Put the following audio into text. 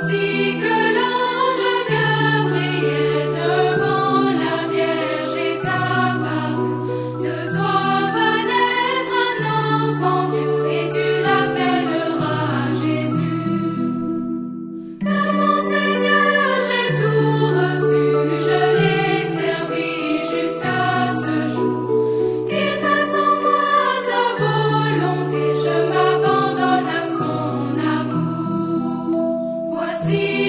Voici que l'ange Gabriel devant la Vierge est apparu. De toi va naître un enfant Dieu et tu l'appelleras Jésus. De mon Seigneur j'ai tout reçu, je l'ai servi jusqu'à ce jour. Qu'il fasse en moi sa volonté, je m'abandonne à son amour. Voici